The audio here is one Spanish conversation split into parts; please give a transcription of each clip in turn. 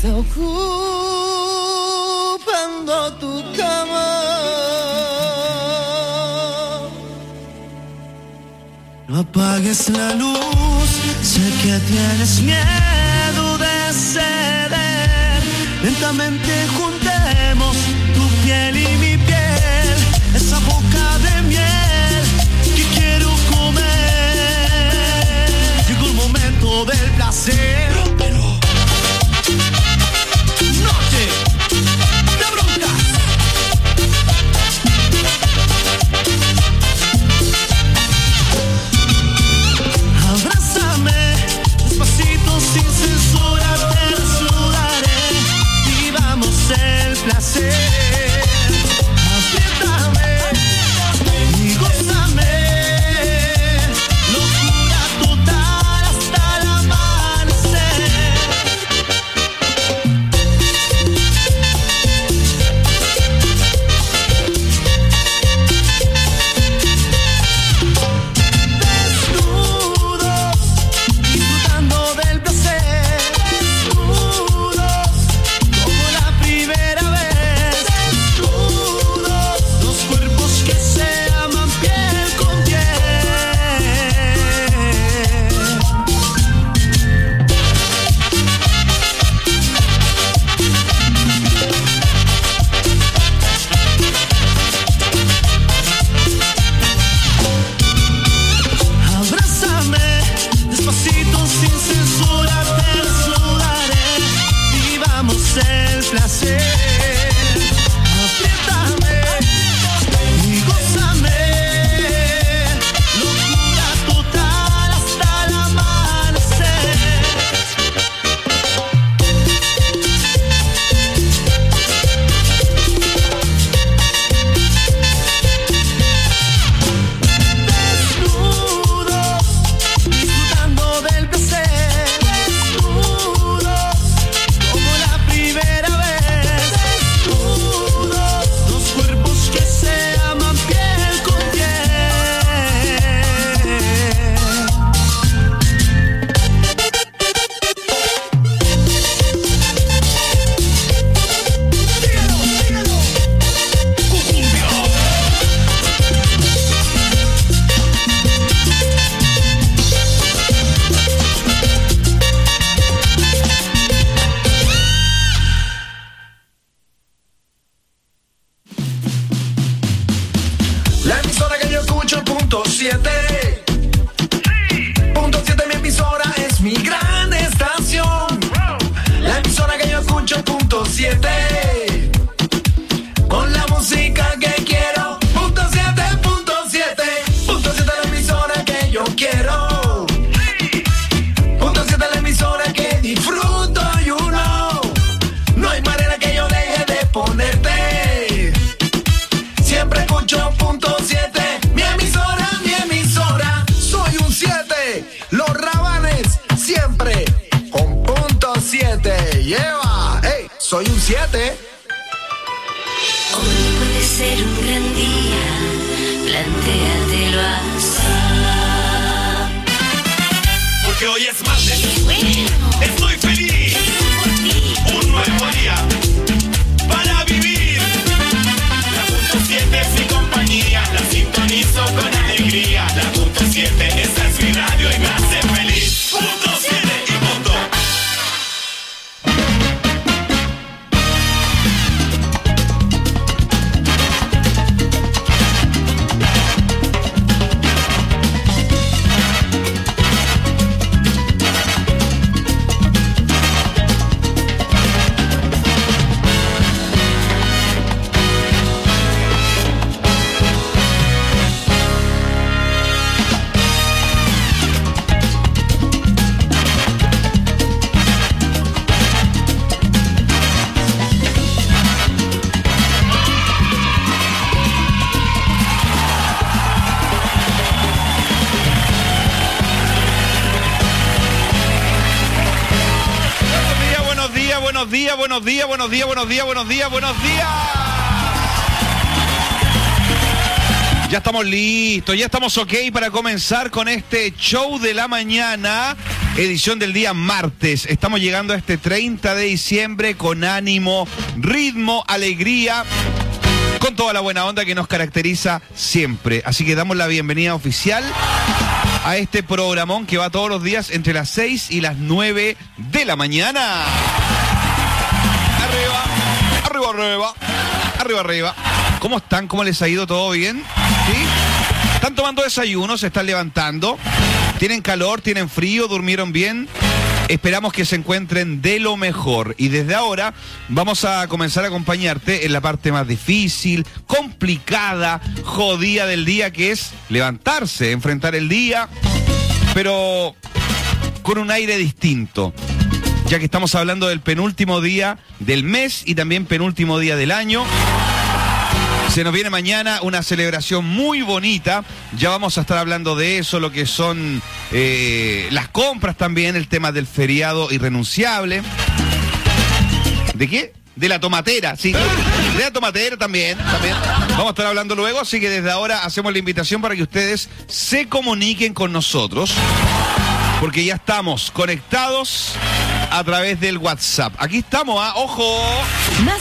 ocupando tu cama. No apagues la luz, sé que tienes miedo de ceder. Lentamente juntemos tu piel y mi piel, esa boca de miel que quiero comer. Llegó el momento del placer. Rómpelo. Noche de brujas. Abrázame despacito sin censura, te desnudaré. Vivamos el placer. Apriétame y gózame. Locura total hasta el amanecer. Desnudos, disfrutando del placer. Desnudos, como la primera vez. Desnudos, los cuerpos que se aman piel con Abrázame despacito sin censura, te desnudaré. Vivamos el placer. Apriétame y gózame. Locura total hasta el amanecer. Desnudos, disfrutando del placer. Desnudos, como la primera vez. Desnudos, los cuerpos que se aman piel con piel. Síguelo, síguelo. La emisora que yo escucho, punto 7. Punto 7 mi emisora es mi gran estación. La emisora que yo escucho, punto 7. Con la música que quiero. Punto 7, punto 7. Punto 7 la emisora que yo quiero. Punto 7 la emisora que disfruto, you know. No hay manera que yo deje de ponerte. Siempre escucho punto 7. Mi emisora, soy un 7. Los Rabanes, siempre con punto 7. Lleva, hey, soy un 7. Hoy puede ser un gran día, plantéatelo así. Porque hoy es martes, Bueno, estoy feliz. por ti. Un nuevo día para vivir. La punto 7 es mi compañía, la sintonizo con alegría. La punto 7, esta es mi radio y me hace feliz. Punto 7 y punto. buenos días, buenos días, buenos días, buenos días, buenos días, buenos días. Ya estamos listos, ya estamos ok para comenzar con este show de la mañana, edición del día martes. Estamos llegando a este 30 de diciembre con ánimo, ritmo, alegría, con toda la buena onda que nos caracteriza siempre. Así que damos la bienvenida oficial a este programón que va todos los días entre las 6 y las 9 de la mañana. Arriba, arriba, arriba, arriba, arriba. ¿Cómo están? ¿Cómo les ha ido? ¿Todo bien? ¿Sí? ¿Están tomando desayuno? ¿Se están levantando? ¿Tienen calor? ¿Tienen frío? ¿Durmieron bien? Esperamos que se encuentren de lo mejor. Y desde ahora vamos a comenzar a acompañarte en la parte más difícil, complicada, jodida del día, que es levantarse, enfrentar el día, pero con un aire distinto. Ya que estamos hablando del penúltimo día del mes y también penúltimo día del año. Se nos viene mañana una celebración muy bonita. Ya vamos a estar hablando de eso, lo que son las compras también, el tema del feriado irrenunciable. ¿De qué? De la tomatera, sí. De la tomatera también. Vamos a estar hablando luego, así que desde ahora hacemos la invitación para que ustedes se comuniquen con nosotros, porque ya estamos conectados a través del WhatsApp. Aquí estamos, ¡ojo! Más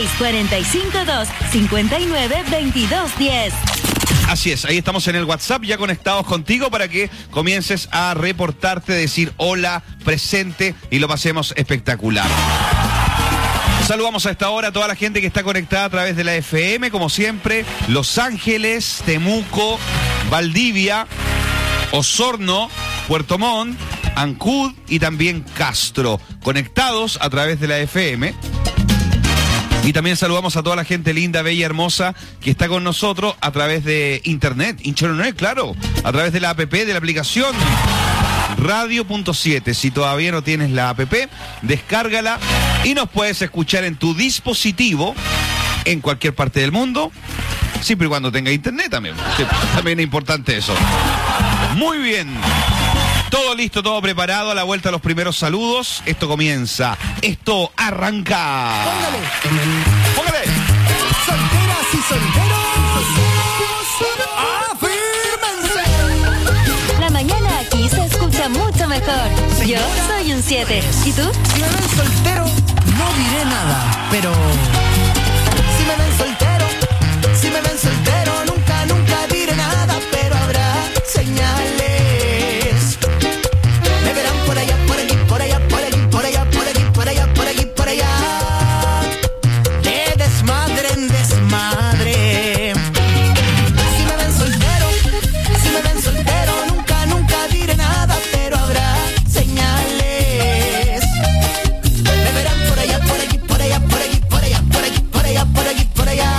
56-452-59-22-10. Así es, ahí estamos en el WhatsApp ya conectados contigo para que comiences a reportarte, decir hola, presente y lo pasemos espectacular. Saludamos a esta hora a toda la gente que está conectada a través de la FM, como siempre, Los Ángeles, Temuco, Valdivia, Osorno, Puerto Montt, Ancud y también Castro, conectados a través de la FM. Y también saludamos a toda la gente linda, bella, hermosa que está con nosotros a través de internet, claro, a través de la app, de la aplicación Radio.7. Si todavía no tienes la app, descárgala y nos puedes escuchar en tu dispositivo en cualquier parte del mundo, siempre y cuando tenga internet también. Sí, también es importante eso. Muy bien. Todo listo, todo preparado, a la vuelta a los primeros saludos. Esto comienza, esto arranca. Póngale. Solteras y solteros, afírmense. La mañana aquí se escucha mucho mejor. Yo soy un 7. ¿Y tú? Si me ven soltero, no diré nada, pero si me ven soltero, nunca diré nada, pero habrá señales. Me verán por allá, por allí, por allá, por allí, por allá, por allí, por allá, por allí, por allá. De desmadre en desmadre. Si me ven soltero, nunca diré nada, pero habrá señales. Me verán por allá, por allí, por allá, por allí, por allá, por allí, por allá, por allí, por allá.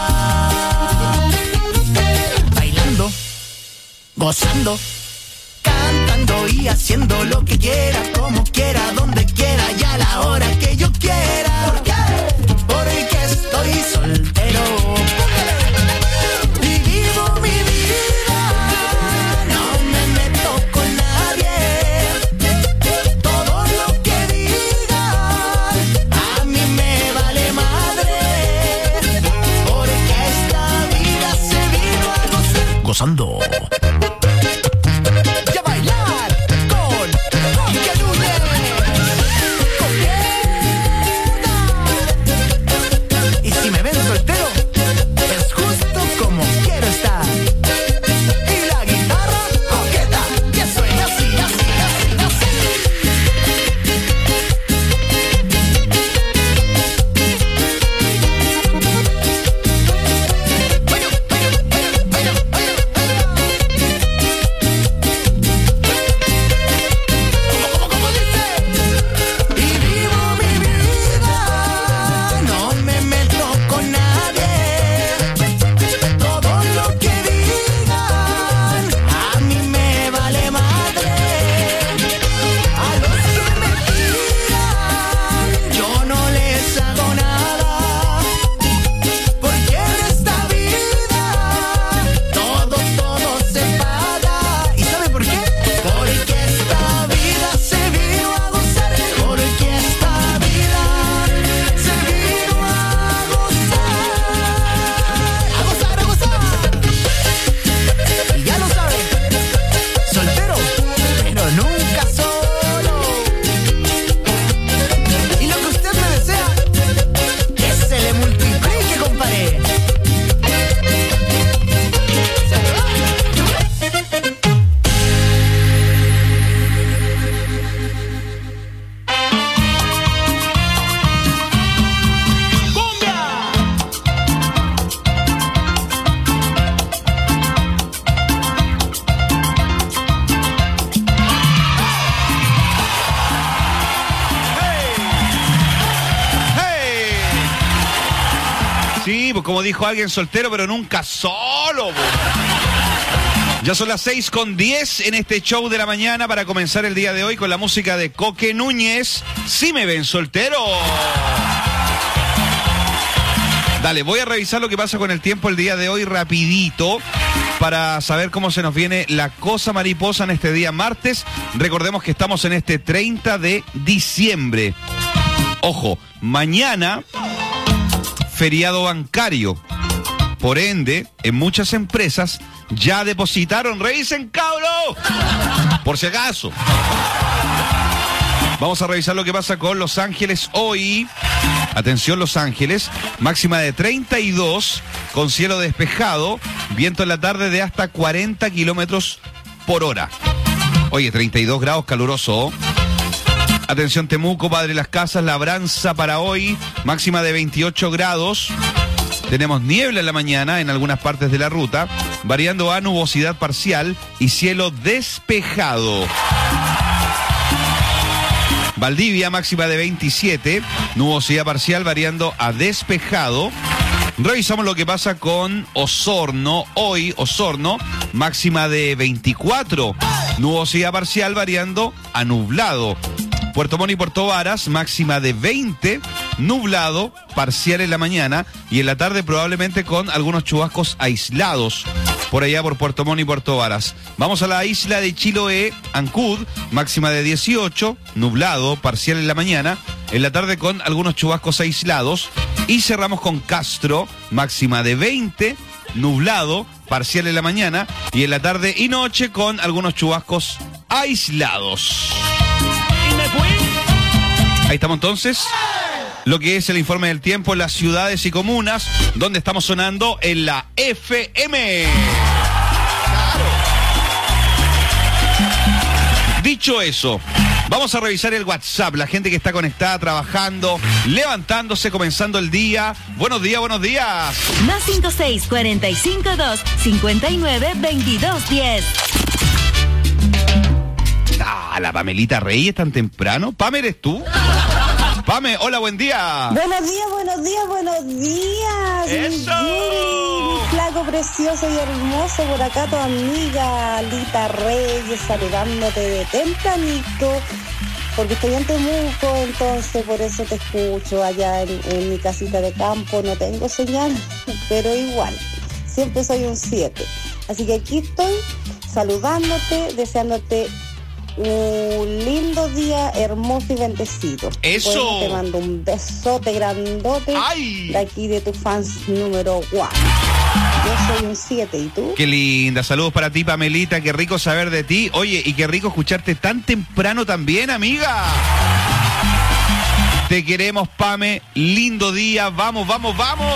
Bailando, gozando, cantando y haciendo lo que quiera, como quiera, donde quiera y a la hora que yo quiera. ¿Por qué? Porque estoy soltero y vivo mi vida. No me meto con nadie. Todo lo que digan a mí me vale madre, porque esta vida se vino a gozar. Gozando. Y a bailar con Miguel Núñez. Y si me ven soltero, es justo como quiero estar. Y la guitarra coqueta, que suena así, así, así, así. como dijo alguien, soltero, pero nunca solo. Ya son las 6:10 en este show de la mañana para comenzar el día de hoy con la música de Coque Núñez. Si me ven soltero. Dale, voy a revisar lo que pasa con el tiempo el día de hoy rapidito para saber cómo se nos viene la cosa mariposa en este día martes. Recordemos que estamos en este 30 de diciembre. Ojo, mañana, feriado bancario. Por ende, en muchas empresas ya depositaron. ¡Revisen, cabro! Por si acaso. Vamos a revisar lo que pasa con Los Ángeles hoy. Atención, Los Ángeles, máxima de 32, con cielo despejado, viento en la tarde de hasta 40 kilómetros por hora. Oye, 32 grados, caluroso. Atención, Temuco, Padre Las Casas, Labranza para hoy, máxima de 28 grados. Tenemos niebla en la mañana en algunas partes de la ruta, variando a nubosidad parcial y cielo despejado. Valdivia, máxima de 27, nubosidad parcial variando a despejado. Revisamos lo que pasa con Osorno. Hoy, Osorno, máxima de 24, nubosidad parcial variando a nublado. Puerto Montt y Puerto Varas, máxima de 20, nublado, parcial en la mañana y en la tarde probablemente con algunos chubascos aislados por allá por Puerto Montt y Puerto Varas. Vamos a la isla de Chiloé, Ancud, máxima de 18, nublado, parcial en la mañana, en la tarde con algunos chubascos aislados. Y cerramos con Castro, máxima de 20, nublado, parcial en la mañana y en la tarde y noche con algunos chubascos aislados. Ahí estamos entonces. Lo que es el informe del tiempo en las ciudades y comunas, donde estamos sonando en la FM. Claro. Dicho eso, vamos a revisar el WhatsApp. La gente que está conectada, trabajando, levantándose, comenzando el día. Buenos días, buenos días. Más 56452592210. La Pamelita Reyes tan temprano. Pame, ¿eres tú? Pame, hola, buen día. Buenos días, buenos días, buenos días. ¡Eso! Mi flaco precioso y hermoso, por acá tu amiga Lita Reyes, saludándote de tempranito, porque estoy en Temuco, entonces por eso te escucho allá en mi casita de campo. No tengo señal, pero igual, siempre soy un 7. Así que aquí estoy saludándote, deseándote un lindo día, hermoso y bendecido. ¡Eso! Bueno, te mando un besote grandote. ¡Ay! De aquí de tus fans número 1. Yo soy un 7, ¿y tú? Qué linda, saludos para ti, Pamelita, qué rico saber de ti. Oye, y qué rico escucharte tan temprano también, amiga. Te queremos, Pame, lindo día, vamos, vamos, vamos.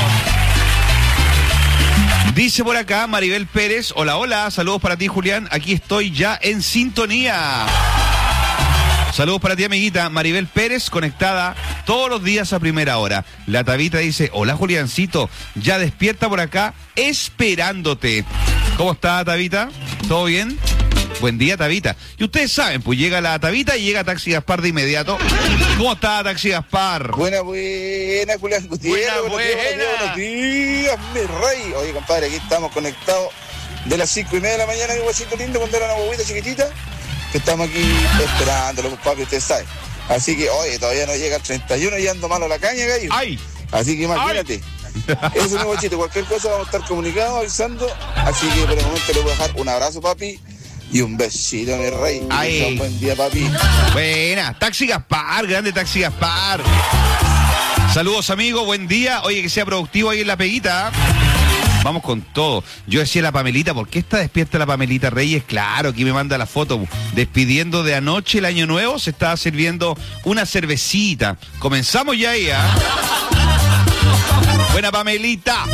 Dice por acá Maribel Pérez, hola, hola, saludos para ti, Julián, aquí estoy ya en sintonía. Saludos para ti, amiguita Maribel Pérez, conectada todos los días a primera hora. La Tabita dice, hola, Juliancito, ya despierta por acá, esperándote. ¿Cómo está, Tabita? ¿Todo bien? Buen día, Tabita. Y ustedes saben, pues llega la Tabita y llega Taxi Gaspar de inmediato. ¿Cómo está, Taxi Gaspar? Buena, Julián Gutiérrez. Buenos días, mi rey. Oye, compadre, aquí estamos conectados de las 5:30 de la mañana, mi guachito lindo, cuando era una bobita chiquitita, que estamos aquí esperándolo, papi, ustedes saben. Así que, oye, todavía no llega el 31 y ando malo la caña, gallo. ¡Ay! Así que imagínate. Eso es mi guachito, cualquier cosa vamos a estar comunicados, avisando. Así que por el momento le voy a dejar un abrazo, papi. Y un besito, mi rey. Ay. Un buen día, papi. Buena, Taxi Gaspar, grande Taxi Gaspar. Saludos, amigo, buen día. Oye, que sea productivo ahí en la peguita. Vamos con todo. Yo decía la Pamelita, ¿por qué está despierta la Pamelita Reyes? Claro, aquí me manda la foto. Despidiendo de anoche el año nuevo, se estaba sirviendo una cervecita. Comenzamos ya ahí, ¿ah? Buena, Pamelita.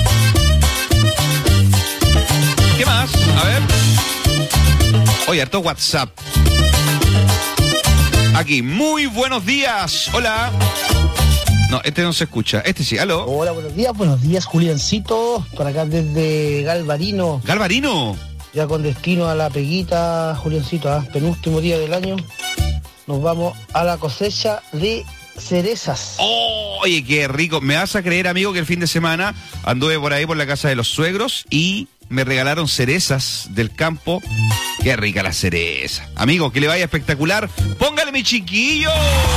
¿Qué más? A ver. Oye, harto WhatsApp. Aquí, muy buenos días. Hola. No, este no se escucha. Este sí, aló. Hola, buenos días, Juliancito. Por acá desde Galvarino. ¿Galvarino? Ya con destino a la peguita, Juliancito, penúltimo día del año. Nos vamos a la cosecha de cerezas. Oye, qué rico. ¿Me vas a creer, amigo, que el fin de semana anduve por ahí por la casa de los suegros y me regalaron cerezas del campo? Qué rica la cereza. Amigo, que le vaya espectacular. Póngale, mi chiquillo.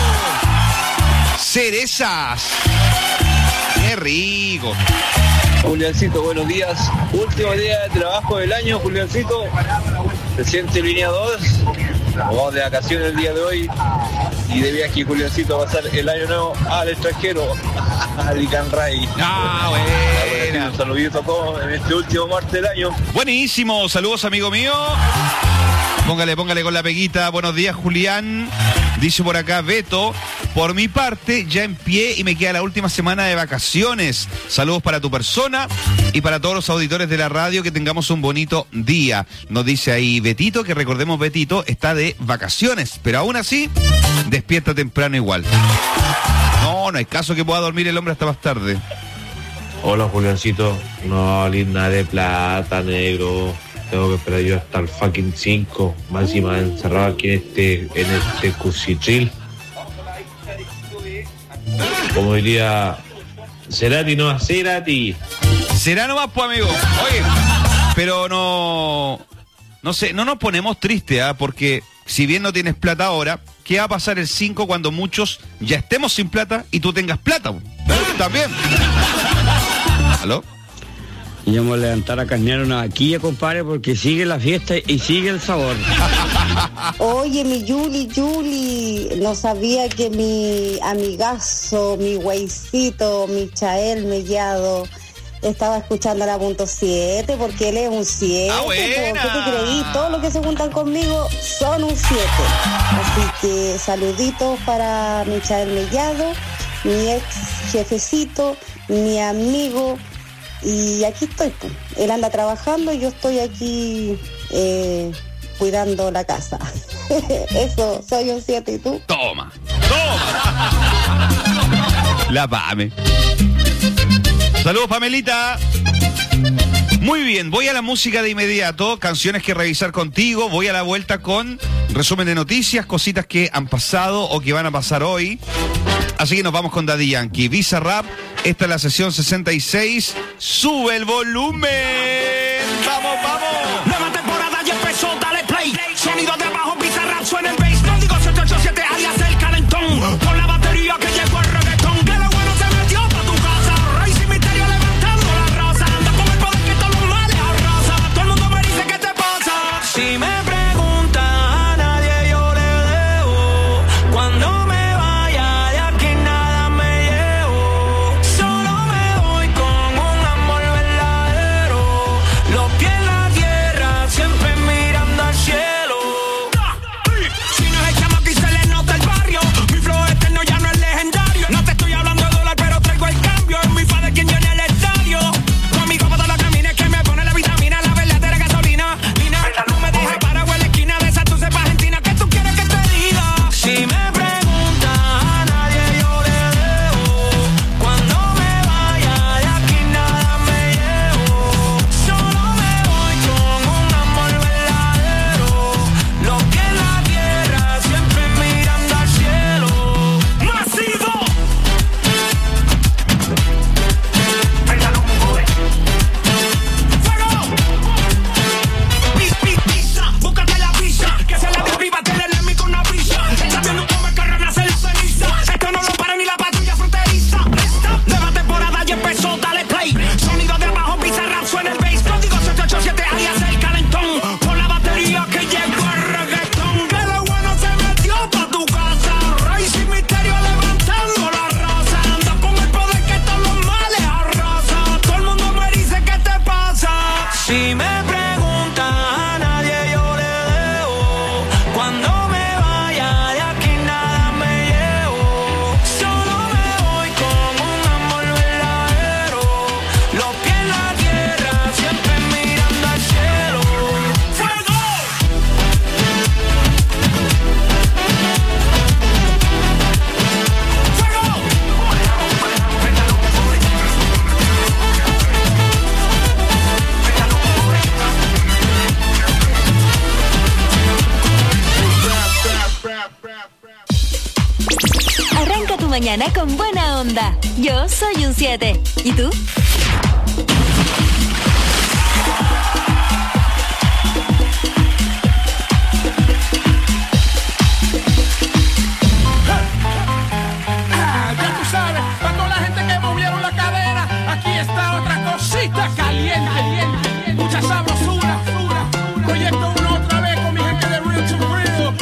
Cerezas. Qué rico. Juliancito, buenos días. Último día de trabajo del año, Juliancito. Presidente línea 2. Vamos de vacaciones el día de hoy. Y de viaje, Juliancito, a pasar el año nuevo al extranjero, a Licanray. Ah, bueno. Un saludito a todos en este último martes del año. Buenísimo. Saludos, amigo mío. Póngale con la peguita. Buenos días, Julián. Dice por acá Beto, por mi parte ya en pie y me queda la última semana de vacaciones. Saludos para tu persona y para todos los auditores de la radio, que tengamos un bonito día. Nos dice ahí Betito, que recordemos, Betito está de vacaciones, pero aún así despierta temprano igual. No hay caso que pueda dormir el hombre hasta más tarde. Este Juliancito, no, linda de plata, negro. Tengo que esperar yo hasta el fucking 5, más encima encerrado aquí en este cuchitril. Como diría Cerati, no Cerati. Será nomás, pues, amigo. Oye, pero no sé, no nos ponemos tristes, porque si bien no tienes plata ahora, ¿qué va a pasar el 5 cuando muchos ya estemos sin plata y tú tengas plata? También. ¿Aló? Y vamos a levantar a carnear una vaquilla, compadre, porque sigue la fiesta y sigue el sabor. Oye, mi Yuli, no sabía que mi amigazo, mi güeycito, Michael Mellado, estaba escuchando la .7, porque él es un 7. ¡Ah, buena! ¿Qué te creí? Todos los que se juntan conmigo son un 7. Así que saluditos para Michael Mellado, mi ex jefecito, mi amigo. Y aquí estoy, pues. Él anda trabajando y yo estoy aquí cuidando la casa. Eso, soy un 7, ¿y tú? Toma. La Pame. Saludos, Pamelita. Muy bien, voy a la música de inmediato, canciones que revisar contigo, voy a la vuelta con resumen de noticias, cositas que han pasado o que van a pasar hoy. Así que nos vamos con Daddy Yankee, Bizarrap. Esta es la sesión 66. ¡Sube el volumen! ¡Vamos, vamos! Nueva temporada ya empezó, dale play. Sonido de abajo, Bizarrap, suena el bass. No digo 787, alias el calentón. Con la batería que llegó el reggaetón. Que lo bueno se metió pa' tu casa. Rey sin misterio levantando la raza. Anda con el poder que todos los males arrasa. Todo el mundo me dice, ¿qué te pasa? Si me preguntan, a nadie yo le debo. Cuando me mañana con buena onda. Yo soy un 7. ¿Y tú? Ya tú sabes, para toda la gente que movieron la cadera, aquí está otra cosita caliente, mucha sabrosura. Proyecto 1 otra vez con mi gente de Real to Real.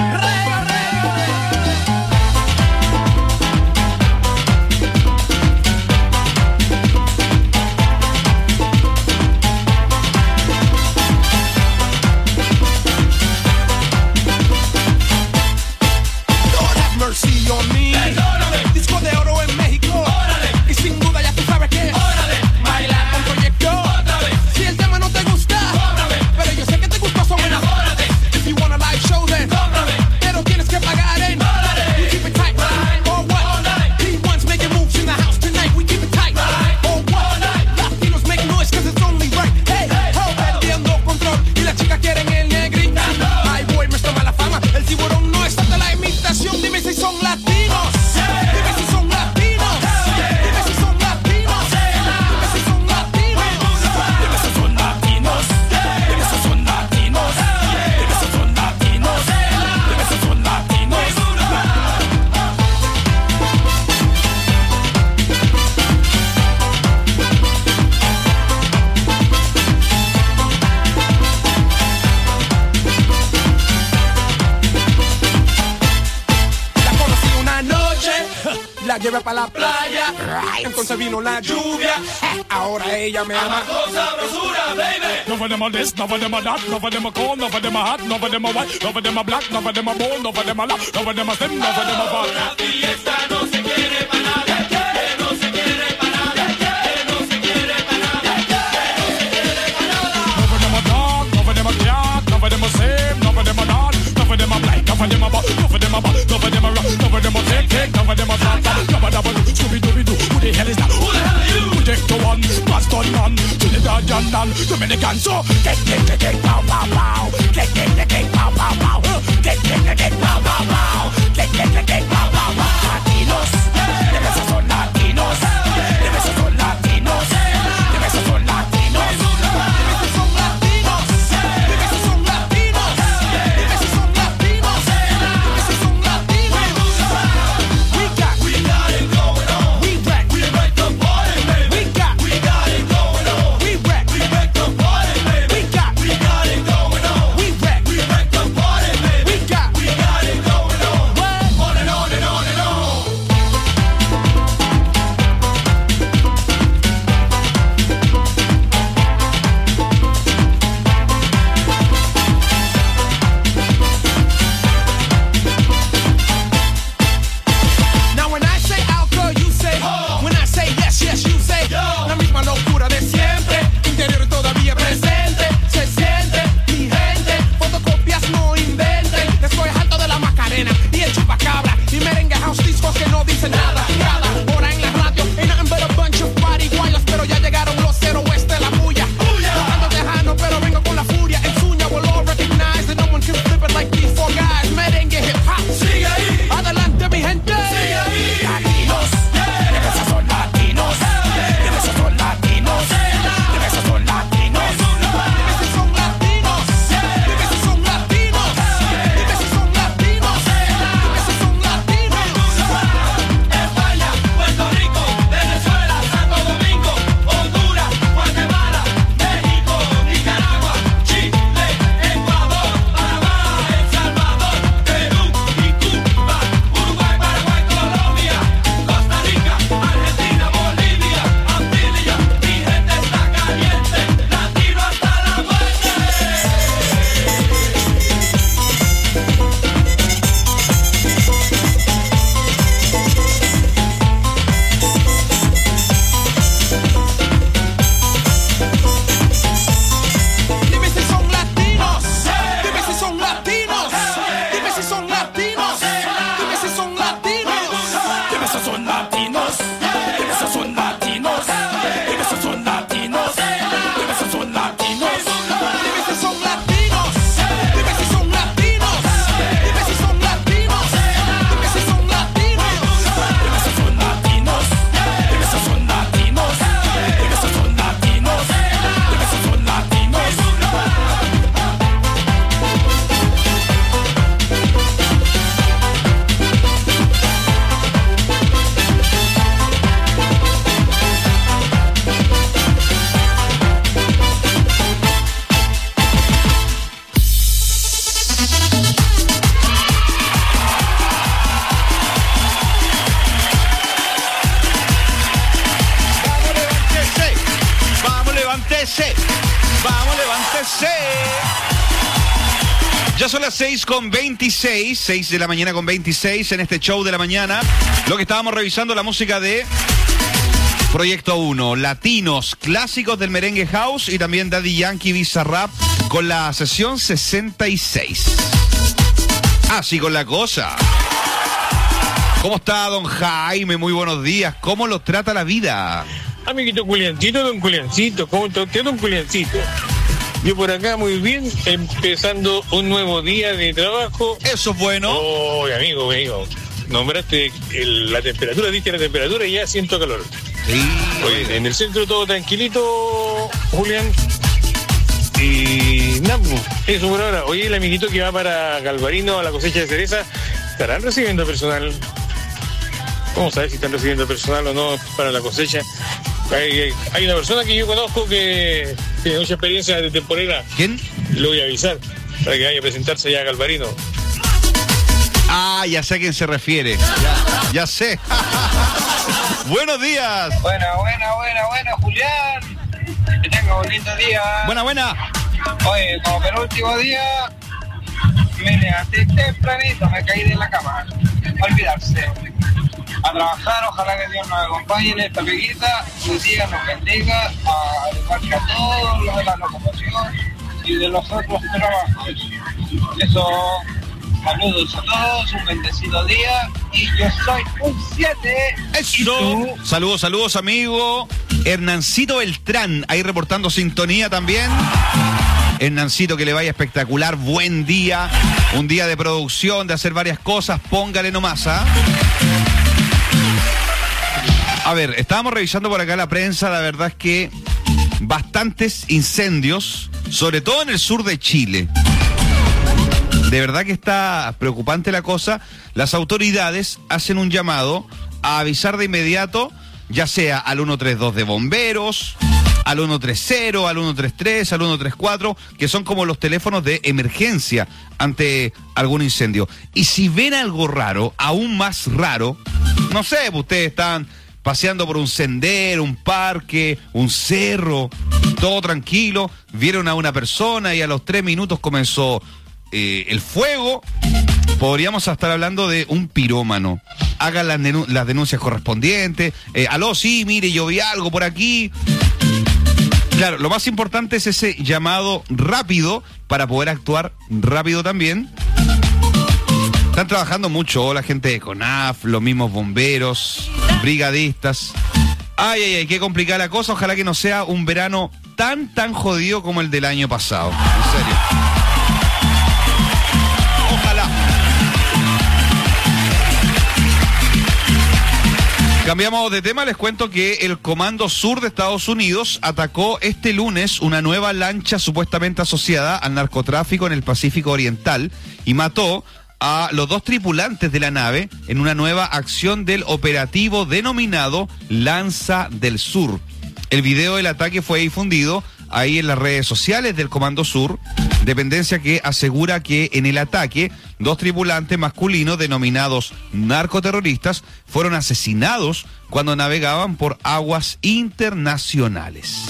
Lord have mercy on me. Disco de oro en México. Y sin duda ya tú sabes que bailar con proyecto. Si el tema no te gusta, pero yo sé que te gustó, so buena. If you want a live show then, pero tienes que pagar en. We keep it tight, or what? P1's making moves in the house tonight. We keep it tight, or what? Latinos make noise cause it's only right. Hey, perdiendo control y las chicas quieren el negrito. Ay boy, me está mala fama. El tiburón no es tanta la imitación. Dime si son latinos. Dime si son latinos. Dime si son latinos. Dime si son latinos. Dime si son latinos. Dime si son latinos. Dime si son latinos. Dime si son latinos. La conocí una noche, la llevé para la playa, entonces vino la lluvia, ahora ella me ama. None of them are this, none of them are that, none of them are cold, none of them are hot, none of them are white, none of them are black, none of them are bold, none of them are loud, none of them are slim, none of them are fat. La fiesta no se quiere para nada, no se quiere para nada, no se quiere para nada, no se quiere para nada. None of them are dark, none of them are dark, none of them are same, none of them are not, none of them are black, none of them are bad, none of them are bad, none of them are rock, none of them are take, none of them are flat, none of them are Scooby-Dooby-Doo, who the hell is that? Who the hell are you? Projecto 1, Boston man, Trinidad and Dominican, so get, pow, pow, pow, get, pow, pow, pow, get, pow, pow, pow, get, pow, pow, pow, Latinos, dime si son latinos, dime si son latinos, dime si son latinos, Dime si son latinos. Dime si son latinos. Dime si son latinos. Dime si son latinos. We got it going on. We wreck the party, baby. We got it going on. We wreck the party, baby. We got it dice... Ya son las 6:26, 6 de la mañana con 26 en este show de la mañana. Lo que estábamos revisando, la música de Proyecto 1, latinos, clásicos del merengue house y también Daddy Yankee, Bizarrap con la sesión 66. Así con la cosa. ¿Cómo está don Jaime? Muy buenos días. ¿Cómo lo trata la vida? Amiguito Juliancito, don Juliancito, ¿cómo está usted, don Juliancito? Yo por acá muy bien, empezando un nuevo día de trabajo. Eso es bueno. Oh, amigo, nombraste la temperatura, diste la temperatura y ya siento calor. Sí. Oye, en el centro todo tranquilito, Julián. Y nada, eso por ahora. Oye, el amiguito que va para Galvarino a la cosecha de cereza, ¿estarán recibiendo personal? Vamos a ver si están recibiendo personal o no para la cosecha. Hay una persona que yo conozco que tiene mucha experiencia de temporera. ¿Quién? Lo voy a avisar para que vaya a presentarse allá a Galvarino. Ah, ya sé a quién se refiere. Ya sé. Buenos días. Buena, Julián. Que tenga un lindo día. Buena. Oye, como penúltimo día, me levanté tempranito, me caí de la cama. Olvidarse. A trabajar, ojalá que Dios nos acompañe en esta peguita, que Dios nos bendiga, al igual que a todos los de la locomoción y de los otros trabajos. Eso, saludos a todos, un bendecido día, y yo soy un 7. Eso. Saludos, amigo. Hernancito Beltrán, ahí reportando sintonía también. Hernancito, que le vaya espectacular, buen día, un día de producción, de hacer varias cosas, póngale nomás, ¿ah? A ver, estábamos revisando por acá la prensa, la verdad es que bastantes incendios, sobre todo en el sur de Chile. De verdad que está preocupante la cosa. Las autoridades hacen un llamado a avisar de inmediato, ya sea al 132 de bomberos, al 130, al 133, al 134, que son como los teléfonos de emergencia ante algún incendio. Y si ven algo raro, aún más raro, no sé, ustedes están paseando por un sendero, un parque, un cerro, todo tranquilo, vieron a una persona y a los 3 minutos comenzó el fuego, podríamos estar hablando de un pirómano. Hagan las denuncias correspondientes. Aló, sí, mire, yo vi algo por aquí. Claro, lo más importante es ese llamado rápido para poder actuar rápido también. Están trabajando mucho la gente de CONAF, los mismos bomberos, brigadistas. Ay, qué complicada la cosa. Ojalá que no sea un verano tan jodido como el del año pasado. En serio. Ojalá. Cambiamos de tema, les cuento que el Comando Sur de Estados Unidos atacó este lunes una nueva lancha supuestamente asociada al narcotráfico en el Pacífico Oriental y mató a los 2 tripulantes de la nave en una nueva acción del operativo denominado Lanza del Sur. El video del ataque fue difundido ahí en las redes sociales del Comando Sur, dependencia que asegura que en el ataque 2 tripulantes masculinos denominados narcoterroristas fueron asesinados cuando navegaban por aguas internacionales.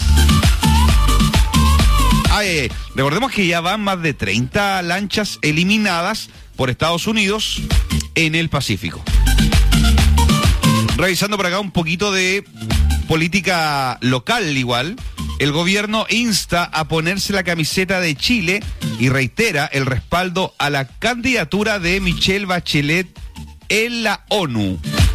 Recordemos que ya van más de 30 lanchas eliminadas por Estados Unidos en el Pacífico. Revisando por acá un poquito de política local igual, el gobierno insta a ponerse la camiseta de Chile y reitera el respaldo a la candidatura de Michelle Bachelet en la ONU.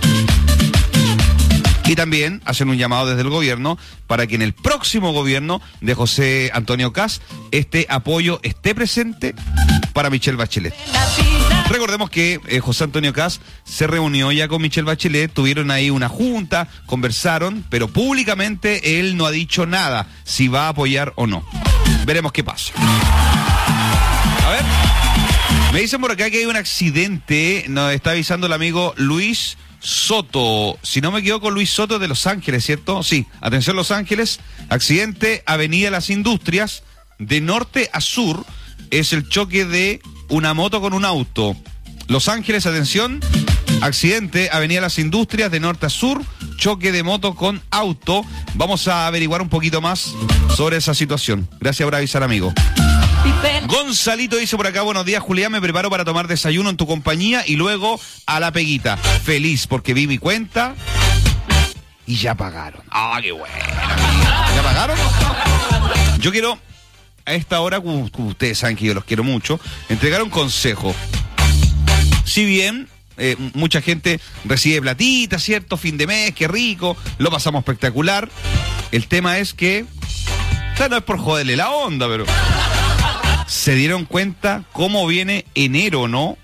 Y también hacen un llamado desde el gobierno para que en el próximo gobierno de José Antonio Kast este apoyo esté presente para Michelle Bachelet. Recordemos que José Antonio Kast se reunió ya con Michelle Bachelet, tuvieron ahí una junta, conversaron, pero públicamente él no ha dicho nada si va a apoyar o no. Veremos qué pasa. A ver, me dicen por acá que hay un accidente, nos está avisando el amigo Luis Soto, si no me equivoco, Luis Soto de Los Ángeles, ¿cierto? Sí, atención Los Ángeles, accidente Avenida Las Industrias, de norte a sur, es el choque de una moto con un auto. Los Ángeles, atención, accidente Avenida Las Industrias, de norte a sur, choque de moto con auto. Vamos a averiguar un poquito más sobre esa situación. Gracias por avisar, amigo. Gonzalito dice por acá, buenos días, Julián, me preparo para tomar desayuno en tu compañía y luego a la peguita. Feliz porque vi mi cuenta y ya pagaron. Ah, qué bueno. ¿Ya pagaron? Yo quiero, a esta hora, ustedes saben que yo los quiero mucho, entregar un consejo. Si bien mucha gente recibe platita, ¿cierto? Fin de mes, qué rico, lo pasamos espectacular. El tema es que, o sea, no es por joderle la onda, pero se dieron cuenta cómo viene enero, ¿no?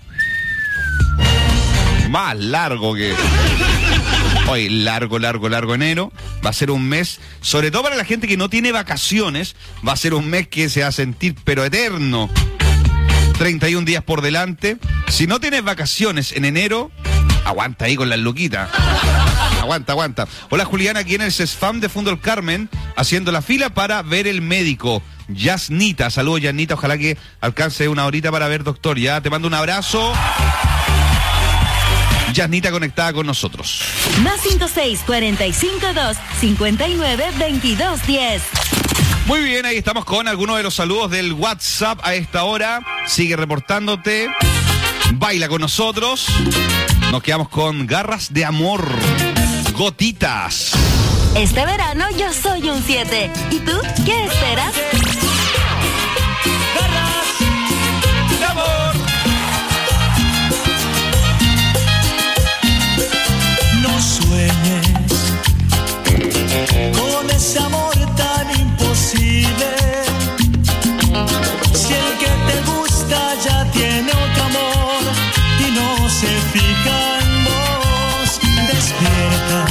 Más largo que... Hoy, largo enero. Va a ser un mes, sobre todo para la gente que no tiene vacaciones, va a ser un mes que se va a sentir pero eterno. 31 días por delante. Si no tienes vacaciones en enero, aguanta ahí con las luquitas. Aguanta. Hola, Julián, aquí en el CESFAM de Fundo El Carmen, haciendo la fila para ver el médico. Yasnita, saludos Yasnita, ojalá que alcance una horita para ver doctor. Ya, te mando un abrazo. Yasnita conectada con nosotros. Más 56452-592210. Muy bien, ahí estamos con algunos de los saludos del WhatsApp a esta hora. Sigue reportándote. Baila con nosotros. Nos quedamos con Garras de Amor. Gotitas. Este verano yo soy un 7. ¿Y tú qué esperas? Garras de amor. No sueñes con ese amor tan imposible. Si el que te gusta ya tiene otro amor y no se fija en vos, despierta.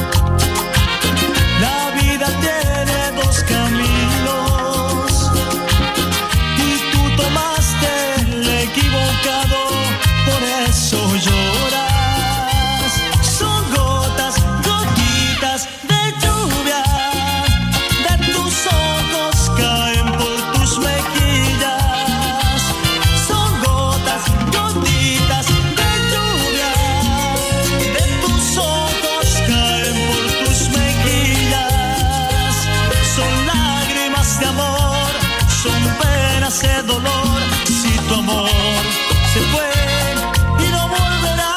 La vida tiene dos caminos y tú tomaste el equivocado, por eso lloras. Son gotas, gotitas de lluvia, de tus ojos caen por tus mejillas. Son gotas, gotitas de lluvia, de tus ojos caen por tus mejillas. Son lágrimas de amor, son penas de dolor. Si tu amor se fue y no volverá.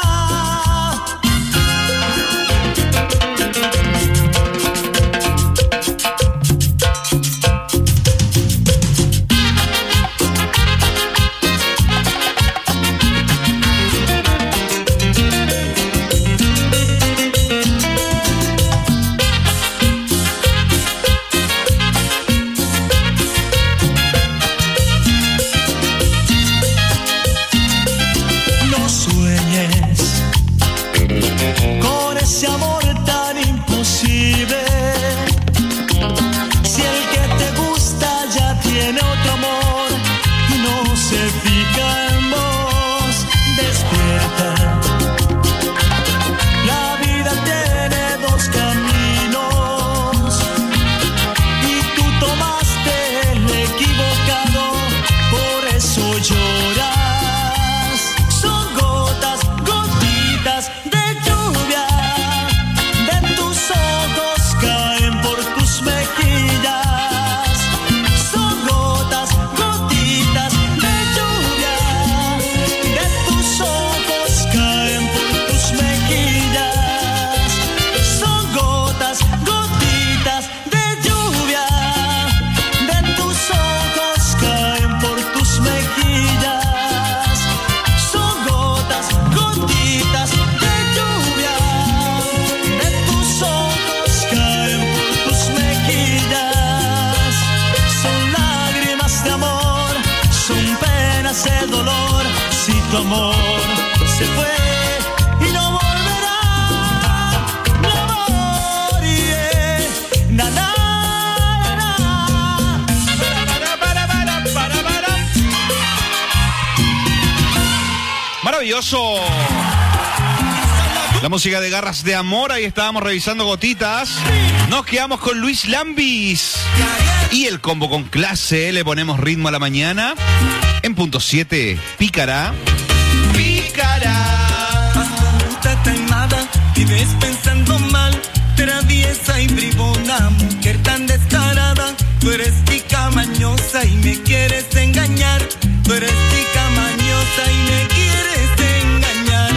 No sueñes con ese amor tan imposible. Si el que te gusta ya tiene otro amor y no se fija en vos, despierta. La vida tiene dos caminos y tú tomaste el equivocado, por eso lloras. Son gotas, gotitas de lluvia, de tus ojos caen por tus mejillas. Son gotas, gotitas de lluvia, de tus ojos caen por tus mejillas. Son gotas, gotitas de lluvia, de tus ojos caen por tus mejillas. Son gotas, gotitas de lluvia, de tus ojos caen por tus mejillas. Son lágrimas de amor, son penas de dolor. Si tu amor se fue y no volverá, mi amor, yeah. Na, na, na. Maravilloso. La música de Garras de Amor, ahí estábamos revisando gotitas. Nos quedamos con Luis Lambis. Y el combo con clase, le ponemos ritmo a la mañana. En punto 7, Pícara. Pícara. Hasta nunca tan nada, vives pensando mal. me quieres engañar. Tú eres chica mañosa y me quieres engañar.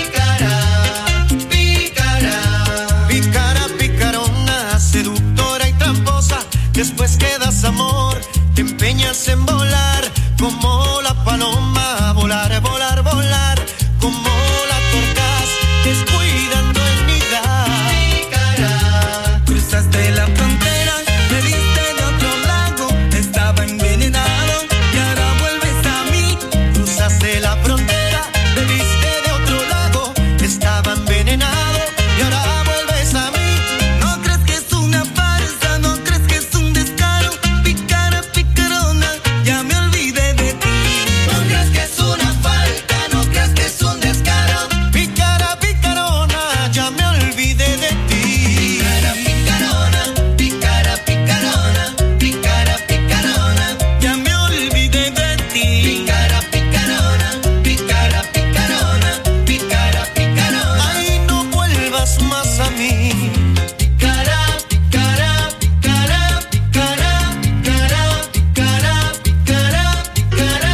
Pícara, pícara, picarona, seductora y tramposa. Después quedas amor, te empeñas en volar como la paloma, volar, volar, volar, como la torcaz, descuidando el nidar. Pícara, cruzaste la frontera, me viste de otro lago, estaba envenenado y ahora vuelves a mí. Cruzaste la frontera, me viste de otro lago, estaba envenenado y ahora vuelves a mí. No crees que es una farsa, no crees que es un descaro. Pícara, picarona, ya me olvidé de ti. No crees que es una falta, no crees que es un descaro. Pícara, picarona, ya me olvidé de ti. Pícara, picarona, pícara, picarona, pícara, picarona, ya me olvidé de ti. Pícara, picarona, pícara, picarona, pícara, picarona. Ay, no vuelvas más a mí. Pícara, pícara, pícara, pícara, pícara, pícara, pícara, pícara.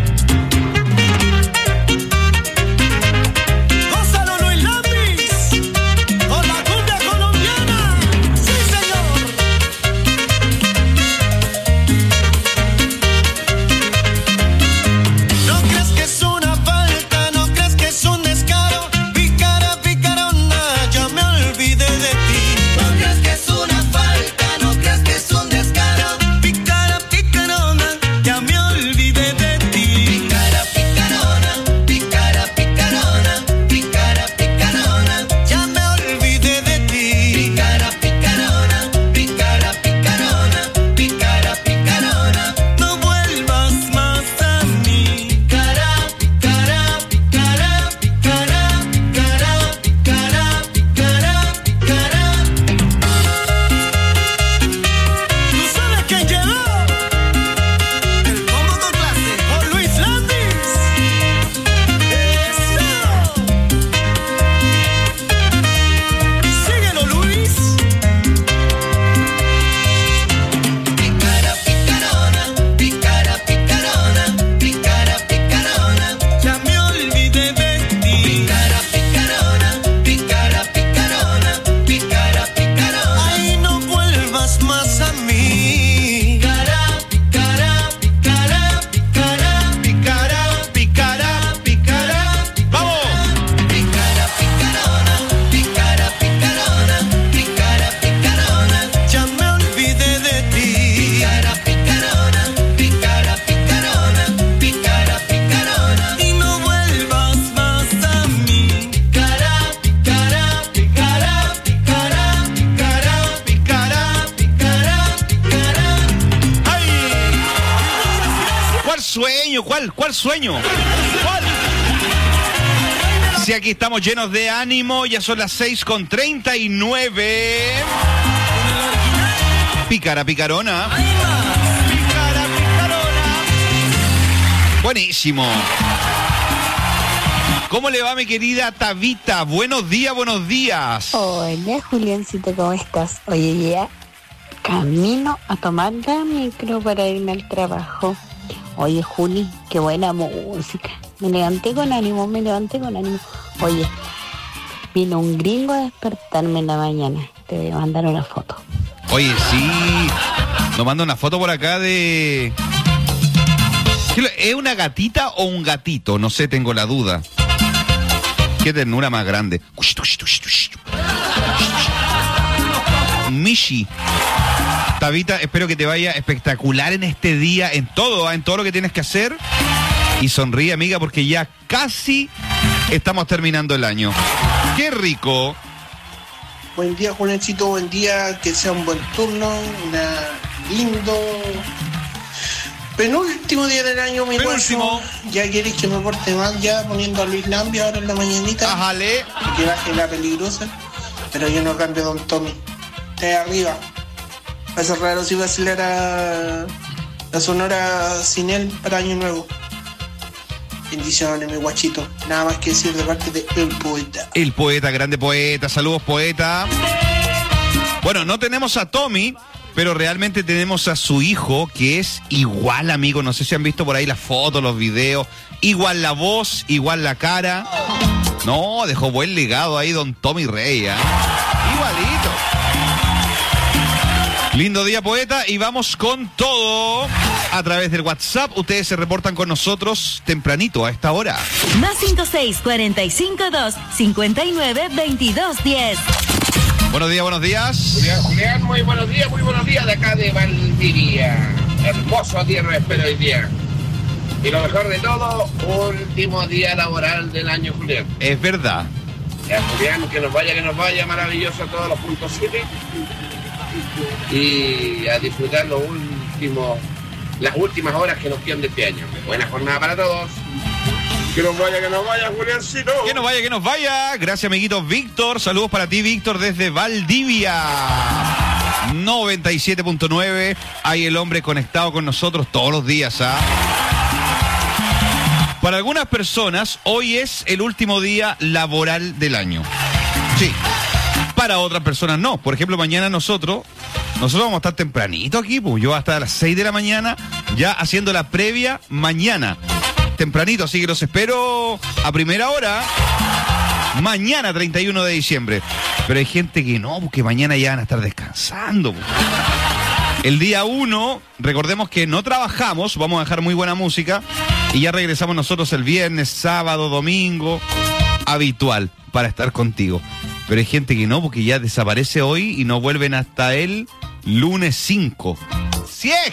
Gózalo, Luis Lambis, con la cumbia colombiana. Sí, señor. No crees que es una falta, no crees que es un descaro. Pícara, picarona, ya me olvidé de ti. No crees que es una falta, no crees que es un descaro. Pícara, picarona, ya me olvidé de ti. Pícara, picarona, pícara, picarona, pícara, picarona, ya me olvidé de ti. Pícara, picarona, pícara, picarona, pícara, picarona, no vuelvas más a mí. Pícara, pícara, pícara, pícara, pícara, pícara, pícara, pícara. ¿Tú sabes quién llegó? El combo con clase, con Luis Landis. ¡Eso! Síguelo, Luis. Pícara, picarona, pícara, picarona, pícara, picarona, ya me olvidé de ti. Pícara, picarona, pícara, picarona, pícara, picarona. Ay, no vuelvas más a mí. Pícara, pícara, pícara, pícara, pícara, pícara, pícara. ¡Vamos! Pícara, picarona, pícara, picarona, pícara, picarona, ya me olvidé de ti. Pícara, picarona, pícara, picarona, pícara, picarona, y no vuelvas más a mí. Pícara, pícara, pícara, pícara, pícara, pícara, pícara, pícara. ¡Ay! ¿Cuál sueño? ¿Cuál sueño? ¿Cuál? Si aquí estamos llenos de ánimo, ya son las 6:39. Pícara, picarona. Pícara, picarona. Buenísimo. ¿Cómo le va, mi querida Tabita? Buenos días, buenos días. Hola, Juliancito, ¿cómo estás? Oye, ya camino a tomar la micro para irme al trabajo. Oye, Juli, qué buena música. Me levanté con ánimo. Oye, vino un gringo a despertarme en la mañana. Te voy a mandar una foto. Oye, sí. Nos manda una foto por acá de... ¿Es una gatita o un gatito? No sé, tengo la duda. Qué ternura más grande. Mishi. Tabita, espero que te vaya espectacular en este día, en todo lo que tienes que hacer. Y sonríe, amiga, porque ya casi estamos terminando el año. ¡Qué rico! Buen día, Juliancito, buen día, que sea un buen turno, lindo penúltimo día del año, mi guacho. Ya queréis que me porte mal, ya poniendo a Luis Lambi ahora en la mañanita. Ajale. Que baje la peligrosa, pero yo no cambio Don Tommy. Está ahí arriba. Va a ser raro si vacilar a la Sonora sin él para Año Nuevo. Bendiciones, mi guachito. Nada más que decir de parte de El Poeta. El Poeta, grande poeta. Saludos, poeta. Bueno, no tenemos a Tommy, pero realmente tenemos a su hijo, que es igual, amigo. No sé si han visto por ahí las fotos, los videos. Igual la voz, igual la cara. No, dejó buen legado ahí don Tommy Rey, ¿eh? Igualito. Lindo día, poeta, y vamos con todo. A través del WhatsApp, ustedes se reportan con nosotros tempranito a esta hora. Más 56-452-59-22-10. Buenos días, buenos días. Julián, muy buenos días de acá de Valdivia. Hermoso día nos espera hoy día. Y lo mejor de todo, último día laboral del año, Julián. Es verdad. Ya, Julián, que nos vaya, maravilloso a todos los puntos 7. Y a disfrutar las últimas horas que nos quedan de este año. Buena jornada para todos. Que nos vaya, Juliancito. Que nos vaya. Gracias, amiguito Víctor. Saludos para ti, Víctor, desde Valdivia. 97.9. Hay el hombre conectado con nosotros todos los días, ¿ah? Para algunas personas, hoy es el último día laboral del año. Sí. Para otras personas no. Por ejemplo, mañana nosotros vamos a estar tempranito aquí, pues yo hasta las 6 de la mañana, ya haciendo la previa mañana. Tempranito, así que los espero a primera hora. Mañana, 31 de diciembre. Pero hay gente que no, porque mañana ya van a estar descansando. El día 1, recordemos que no trabajamos, vamos a dejar muy buena música. Y ya regresamos nosotros el viernes, sábado, domingo, habitual, para estar contigo. Pero hay gente que no, porque ya desaparece hoy y no vuelven hasta el lunes 5. Si es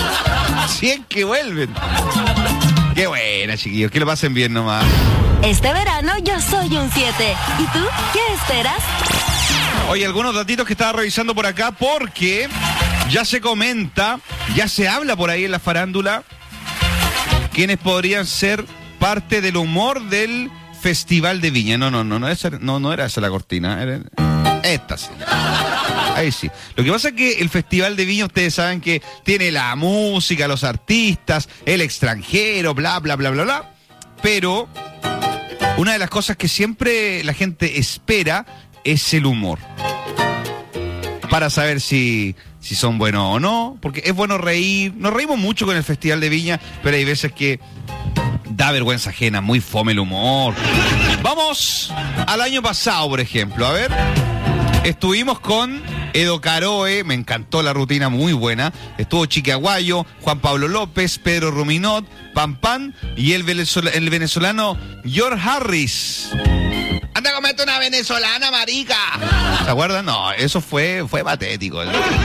que vuelven. Qué buena, chiquillos, que lo pasen bien nomás. Este verano yo soy un 7. ¿Y tú qué esperas? Oye, algunos datitos que estaba revisando por acá, porque ya se comenta, ya se habla por ahí en la farándula, quienes podrían ser parte del humor del Festival de Viña. No era esa la cortina, era esta sí. Ahí sí. Lo que pasa es que el Festival de Viña, ustedes saben que tiene la música, los artistas, el extranjero, bla, bla, bla, bla, bla. Pero una de las cosas que siempre la gente espera es el humor. Para saber si son buenos o no, porque es bueno reír. Nos reímos mucho con el Festival de Viña, pero hay veces que da vergüenza ajena, muy fome el humor. Vamos al año pasado, por ejemplo. A ver, estuvimos con Edo Caroe, me encantó la rutina, muy buena. Estuvo Chique Aguayo, Juan Pablo López, Pedro Ruminot, Pan Pan y el venezolano George Harris. Anda a comerte una venezolana, marica. ¿Se acuerdan? No, eso fue patético.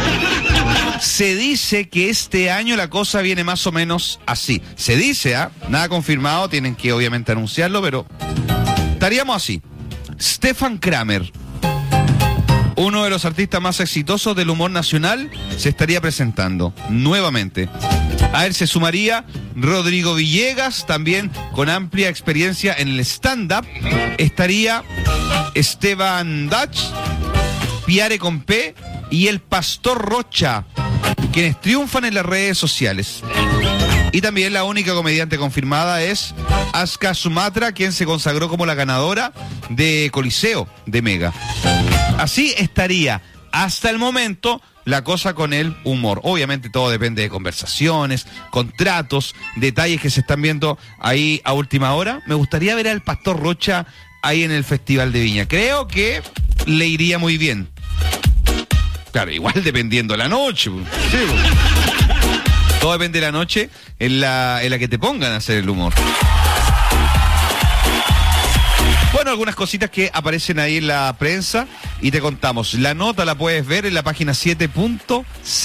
Se dice que este año la cosa viene más o menos así. Se dice, nada confirmado, tienen que obviamente anunciarlo, pero estaríamos así. Stefan Kramer, uno de los artistas más exitosos del humor nacional, se estaría presentando nuevamente. A él se sumaría Rodrigo Villegas, también con amplia experiencia en el stand-up. Estaría Esteban Dach, Piare con P y el Pastor Rocha, quienes triunfan en las redes sociales. Y también la única comediante confirmada es Aska Sumatra, quien se consagró como la ganadora de Coliseo de Mega. Así estaría hasta el momento la cosa con el humor. Obviamente todo depende de conversaciones, contratos, detalles que se están viendo ahí a última hora. Me gustaría ver al Pastor Rocha ahí en el Festival de Viña. Creo que le iría muy bien. Claro, igual dependiendo de la noche. Sí. Todo depende de la noche en la que te pongan a hacer el humor. Bueno, algunas cositas que aparecen ahí en la prensa y te contamos. La nota la puedes ver en la página 7.cl.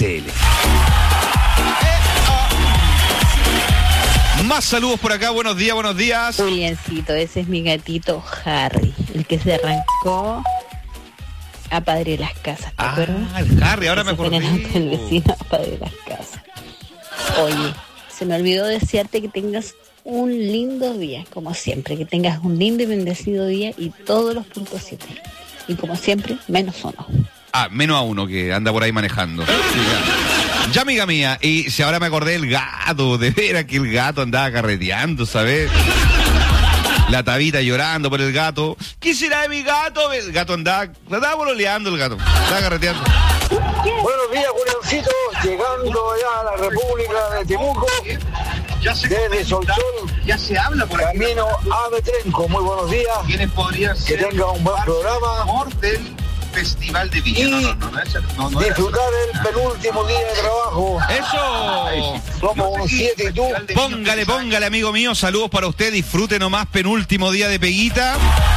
Más saludos por acá, buenos días, buenos días. Juliancito, ese es mi gatito Harry, el que se arrancó a Padre de las Casas, ¿te acuerdas? El Harry, ahora me acordé. El vecino a Padre de las Casas. Oye, se me olvidó desearte que tengas un lindo día, como siempre, que tengas un lindo y bendecido día y todos los puntos 7. Y como siempre, menos uno. Menos a uno que anda por ahí manejando. Sí, ya, amiga mía, y si ahora me acordé del gato, de veras que el gato andaba carreteando, ¿sabes? La Tabita llorando por el gato. ¿Qué será de mi gato? El gato andaba pololeando el gato. Estaba carreteando. Buenos días, Juliancito, llegando ya a la República de Temuco, desde Solsol, ya se habla por aquí. Camino a Betrenco. Muy buenos días. ¿Quiénes podrían ser? Que tenga un buen programa. Del Festival de Viña. Disfrutar el penúltimo día de trabajo. ¡Eso! Somos unos 7 y tú. Póngale, amigo mío. Saludos para usted. Disfrute nomás, penúltimo día de Peguita.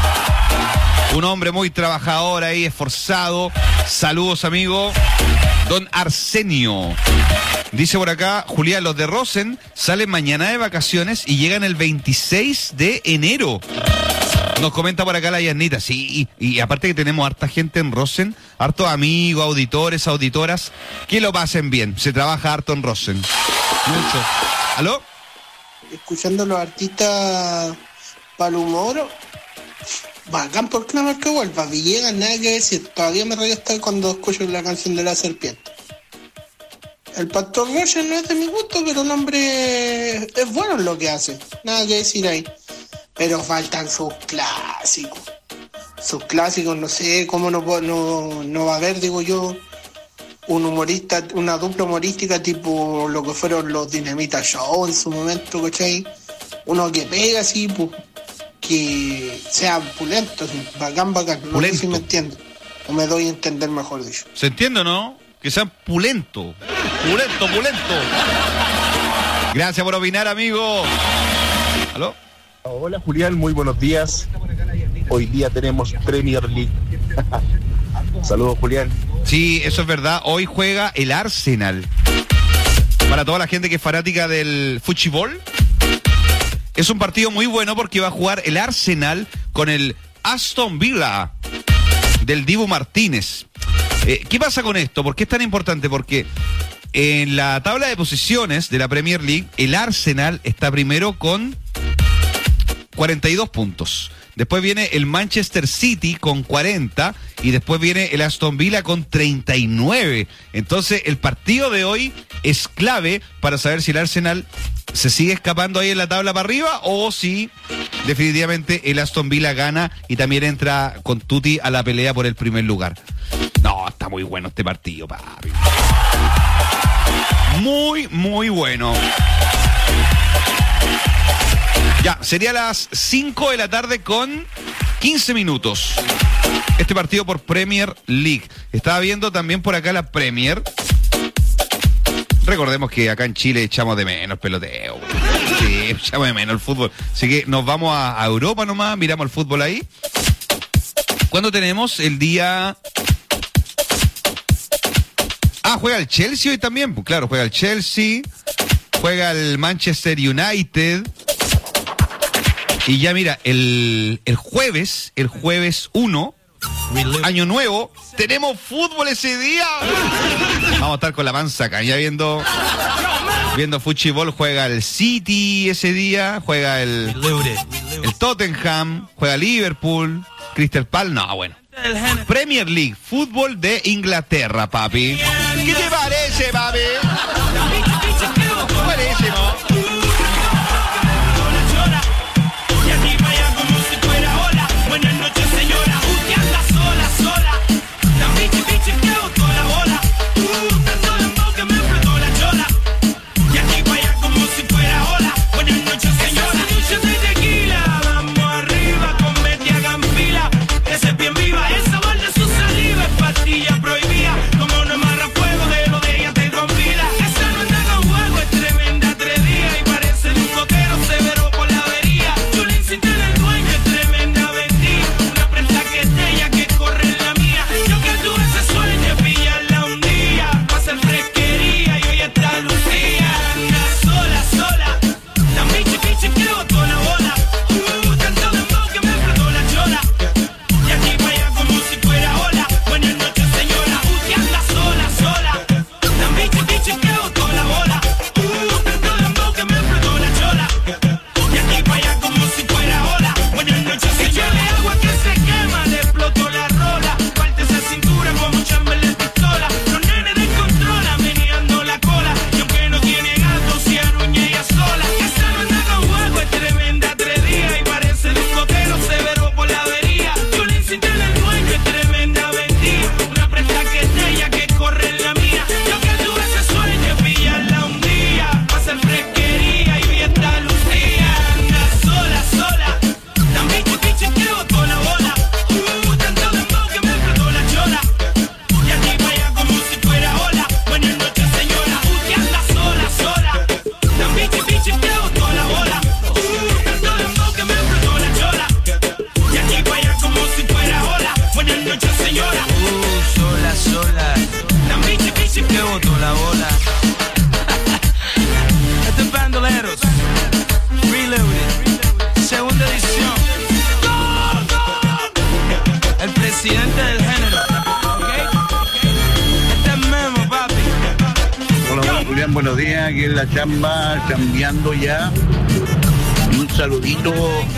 Un hombre muy trabajador ahí, esforzado. Saludos, amigo. Don Arsenio. Dice por acá, Julián, los de Rosen salen mañana de vacaciones y llegan el 26 de enero. Nos comenta por acá la Yanita. Sí, y aparte que tenemos harta gente en Rosen, hartos amigos, auditores, auditoras, que lo pasen bien. Se trabaja harto en Rosen. Mucho. ¿Aló? Escuchando a los artistas para el humor, bacán por clamar que vuelva. Villegas, nada que decir. Todavía me rayo hasta cuando escucho la canción de la serpiente. El Pastor Roger no es de mi gusto, pero el hombre es bueno en lo que hace. Nada que decir ahí. Pero faltan sus clásicos. Sus clásicos, no sé cómo no va a haber, digo yo, un humorista, una dupla humorística tipo lo que fueron los Dinamita Show en su momento, ¿cachai? Uno que pega así, pues, que sea pulento, así, bacán. No sé si me entiendo. O me doy a entender, mejor dicho. ¿Se entiende o no? Que sean pulento. Pulento. Gracias por opinar, amigo. ¿Aló? Hola, Julián, muy buenos días. Hoy día tenemos Premier League. Saludos, Julián. Sí, eso es verdad. Hoy juega el Arsenal. Para toda la gente que es fanática del fútbol, es un partido muy bueno porque va a jugar el Arsenal con el Aston Villa del Dibu Martínez. ¿Qué pasa con esto? ¿Por qué es tan importante? Porque en la tabla de posiciones de la Premier League, el Arsenal está primero con 42 puntos. Después viene el Manchester City con 40 y después viene el Aston Villa con 39. Entonces el partido de hoy es clave para saber si el Arsenal se sigue escapando ahí en la tabla para arriba o si definitivamente el Aston Villa gana y también entra con tutti a la pelea por el primer lugar. No, está muy bueno este partido, papi. Muy bueno. Ya, sería las 5 de la tarde con 15 minutos. Este partido por Premier League. Estaba viendo también por acá la Premier. Recordemos que acá en Chile echamos de menos peloteo. Sí, echamos de menos el fútbol. Así que nos vamos a Europa nomás, miramos el fútbol ahí. ¿Cuándo tenemos? El día... juega el Chelsea hoy también. Pues claro, juega el Chelsea. Juega el Manchester United. Y ya mira, el jueves 1, año nuevo, tenemos fútbol ese día. Vamos a estar con la panza acá, ya viendo fútbol. Juega el City ese día, juega el Tottenham, juega Liverpool, Crystal Palace, no, bueno. Premier League, fútbol de Inglaterra, papi. ¿Qué te parece, papi? Buenísimo. Buenas noches, señora. Usted anda sola. La bichi que botó la bola. Tanto dembow que me explotó la chola. Y aquí para allá como si fuera ola. Buenas noches, señora. Esa noche de tequila. Vamos arriba, comete hagan fila. Ese es bien viva, esa balde su saliva. Es pastilla prohibida. Como no amarra fuego de lo de ella te con vida. Esa no anda con juego, es tremenda 3 días. referente del género. ¿Ok? Este es Memo, papi. Hola, Julián, buenos días. Aquí en la chamba, chambeando ya. Un saludito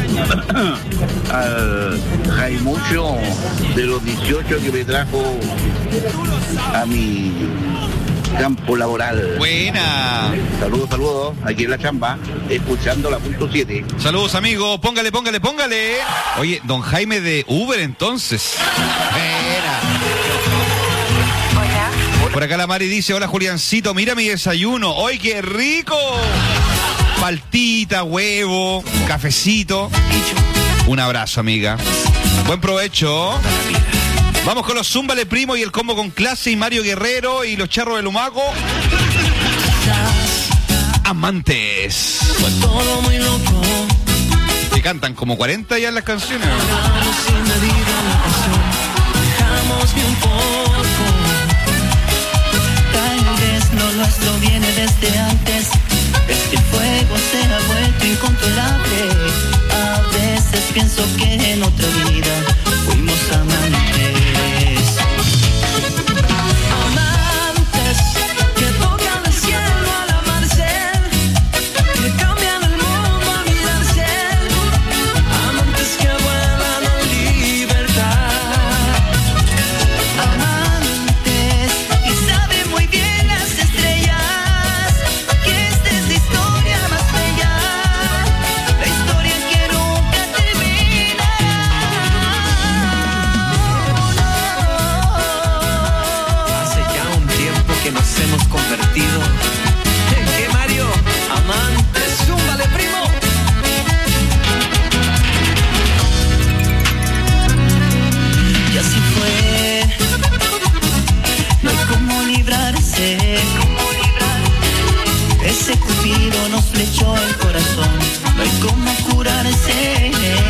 al Jaimucho de los 18 que me trajo a mi campo laboral. Buena. Saludos, aquí en la chamba, escuchando la punto 7. Saludos, amigos, póngale. Oye, don Jaime de Uber, entonces. Buena. Por acá la Mari dice, hola Juliancito, mira mi desayuno. ¡Ay, qué rico! Paltita, huevo, cafecito. Un abrazo, amiga. Buen provecho. Vamos con los Zúmbale Primo y el combo con clase y Mario Guerrero y los charros del Humaco. Amantes. Fue todo muy loco. Que cantan como 40 ya en las canciones. Sin medida la pasión. Dejámosme un poco. Tal vez lo nuestro viene desde antes. Este fuego se ha vuelto incontrolable. A veces pienso que en otra vida fuimos amantes. Amantes que tocan el cielo al amarse, que cambian el mundo al mirarse. Amantes que vuelan en libertad. Amantes y saben muy bien las estrellas que esta es la historia más bella, la historia que nunca terminará. Hace ya un tiempo que nos hemos convertido en que Mario, amantes, zúmbale primo. Y así fue, no hay como librarse. Ese cupido nos flechó el corazón, no hay como curarse.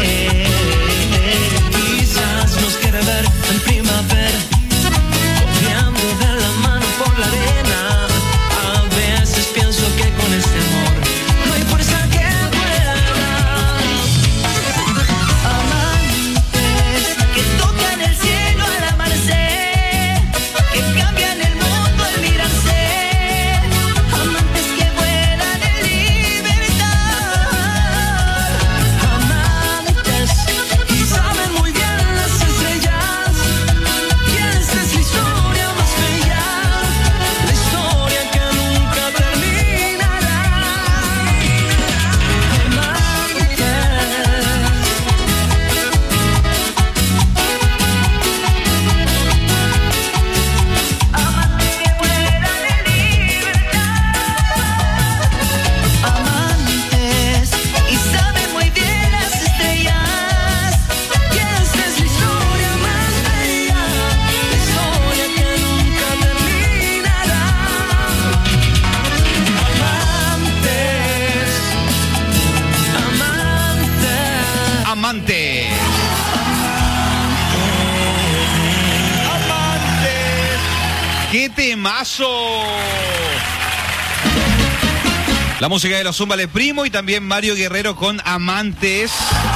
Quizás nos quiere ver en primavera, copiando de la mano por la arena. A veces pienso que con este amor no hay fuerza que pueda. Amantes que tocan el cielo al amarse, que cambian el mundo al mirarse. Amantes que vuelan en libertad. Amantes y saben muy bien las estrellas que esta es la historia más bella, la historia que nunca terminará. Amantes. Amantes y saben muy bien las estrellas que esta es la historia más bella, la historia que nunca terminará. Amantes, Amantes. ¡Qué temazo! La música de los Zúmbale Primo y también Mario Guerrero con Amantes.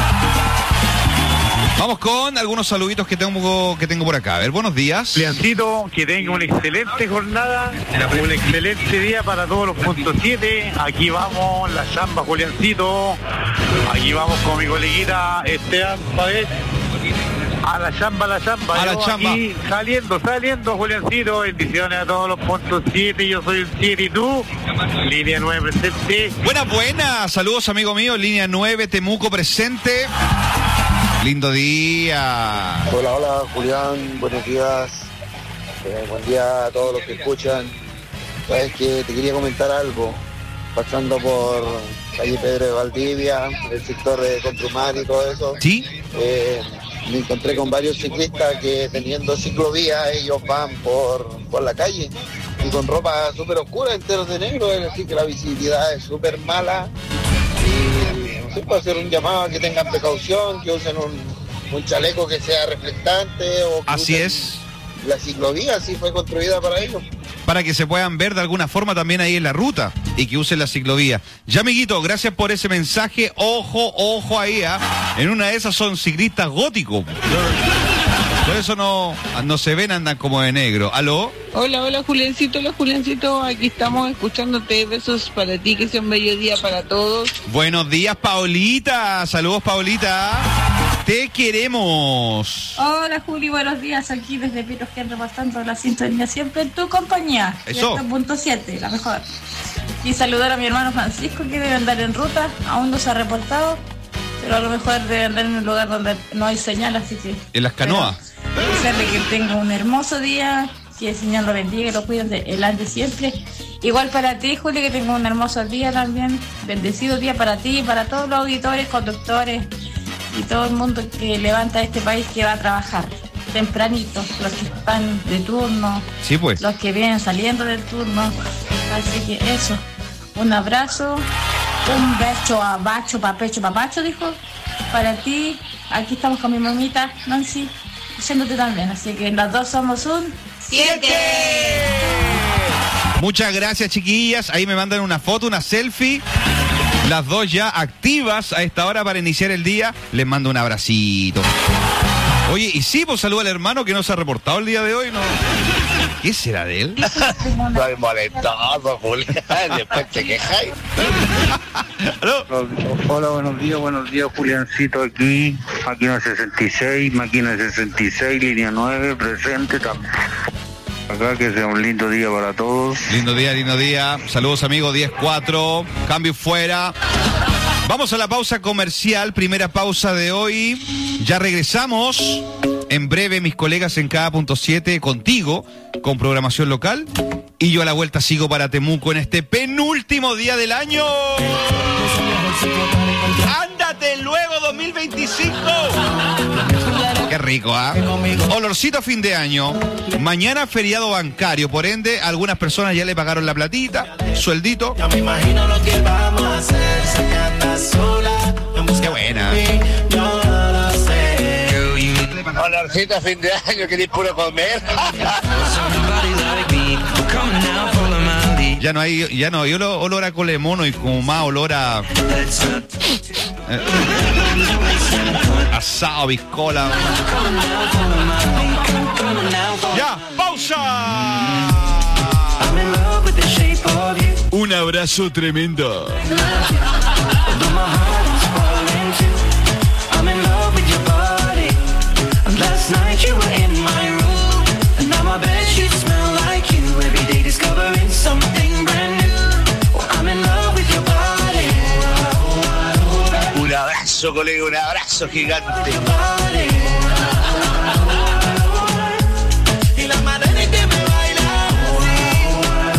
Vamos con algunos saluditos que tengo por acá. A ver, buenos días. Juliancito, que tenga una excelente jornada, un excelente día para todos los puntos 7. Aquí vamos, la chamba, Juliancito. Aquí vamos con mi coleguita Esteban Pavés. A la chamba. A la Yo chamba. Aquí saliendo, Juliancito. Bendiciones a todos los puntos 7. Yo soy el 7 y tú. Línea 9 presente. Buena. Saludos, amigo mío. Línea 9, Temuco presente. Lindo día. Hola, Julián, buenos días. Buen día a todos los que escuchan. Sabes que te quería comentar algo. Pasando por calle Pedro de Valdivia, el sector de Contrumar y todo eso. ¿Sí? Me encontré con varios ciclistas que teniendo ciclovía, ellos van por la calle y con ropa súper oscura, enteros de negro, es decir que la visibilidad es súper mala. Y no sé, puedo hacer un llamado a que tengan precaución, que usen un chaleco que sea reflectante o que Así usen es. la ciclovía, así fue construida para ellos. Para que se puedan ver de alguna forma también ahí en la ruta y que usen la ciclovía. Ya, amiguito, gracias por ese mensaje. Ojo ahí, ¿ah? En una de esas son ciclistas góticos. Por eso no se ven, andan como de negro. ¿Aló? Hola Juliancito, aquí estamos escuchándote. Besos para ti, que sea un bello día para todos. Buenos días, Paulita. Saludos, Paulita. Te queremos. Hola Juli, buenos días. Aquí desde Pirosquén repasando la sintonía siempre en tu compañía. Eso. 100.7, la mejor. Y saludar a mi hermano Francisco, que debe andar en ruta. Aún no se ha reportado, pero a lo mejor debe andar en un lugar donde no hay señal, así que... ¿En las canoas? Desearle que tenga un hermoso día, que el Señor lo bendiga y lo cuide delante siempre. Igual para ti, Juli, que tenga un hermoso día también. Bendecido día para ti y para todos los auditores, conductores y todo el mundo que levanta este país, que va a trabajar tempranito, los que están de turno, sí, pues, los que vienen saliendo del turno. Así que eso, un abrazo, un beso a bacho, papecho, papacho, dijo, para ti. Aquí estamos con mi mamita Nancy, escuchándote también, así que las dos somos un 7. Muchas gracias, chiquillas. Ahí me mandan una foto, una selfie. Las dos ya activas a esta hora para iniciar el día. Les mando un abracito. Oye, y sí, pues saluda al hermano que no se ha reportado el día de hoy, ¿no? ¿Qué será de él? Estoy molestado, Julián. Después te quejáis. Hola, buenos días, Juliancito aquí. Máquina 66, máquina 66, línea 9, presente también. Acá, que sea un lindo día para todos. Lindo día. Saludos, amigos, 10-4. Cambio fuera. Vamos a la pausa comercial, primera pausa de hoy. Ya regresamos. En breve, mis colegas en cada punto 7 contigo, con programación local. Y yo a la vuelta sigo para Temuco en este penúltimo día del año. ¡Ándate luego 2025! Qué rico, ¿ah? Olorcito fin de año. Mañana feriado bancario, por ende, algunas personas ya le pagaron la platita, sueldito. Ya me imagino lo que vamos a hacer. Se anda sola. Qué buena. Olorcito fin de año, querés puro comer. Ya no hay olor a cole de mono y como más olor a asado, biscola. Ya, pausa. Un abrazo tremendo. Un abrazo, colega, un abrazo gigante.